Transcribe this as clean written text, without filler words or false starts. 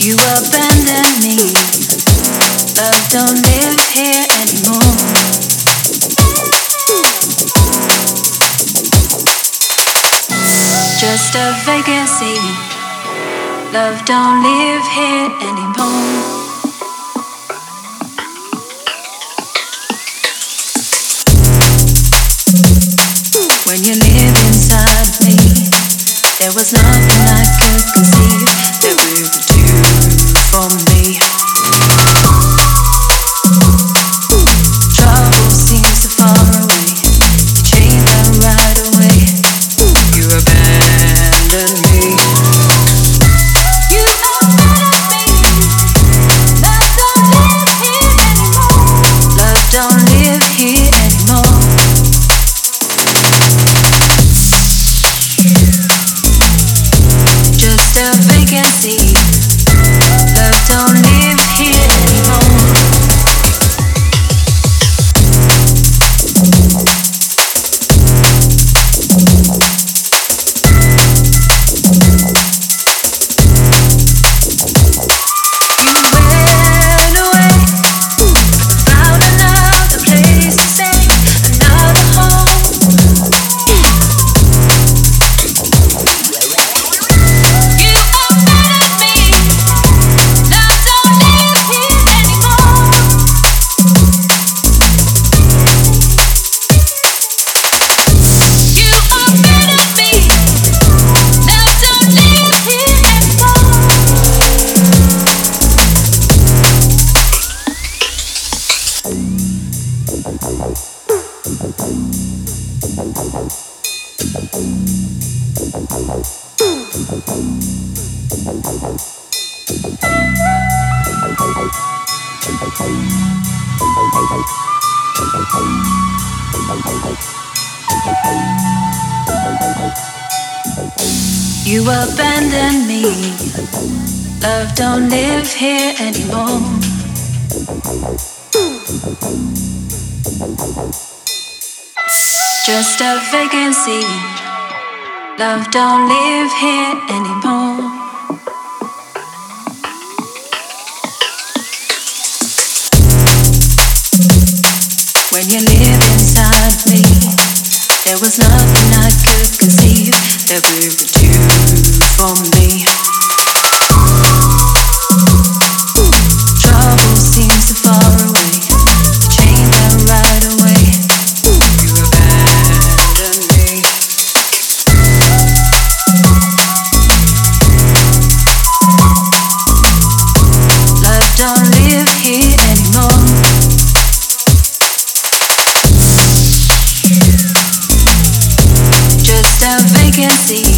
You abandoned me. Love don't live here anymore. Just a vacancy. Love don't live here anymore. When you live inside me, there was nothing I could conceive that would do for me. Trouble seems so far away. You changed them right away. You abandoned me. You abandoned me. Love don't live here anymore. Love don't live here anymore. Just a vacancy. Love don't live here anymore. You went away, found another place to stay, another home. You abandoned me. Love don't live here anymore. You abandoned me. Love don't live here anymore. You abandoned me. Love don't live here anymore. Just a vacancy. Love don't live here anymore. When you live inside me, there was nothing I could conceive that would do for me. Trouble seems so far away. You changed them right away. You abandoned me. Love don't live here anymore. Just a vacancy.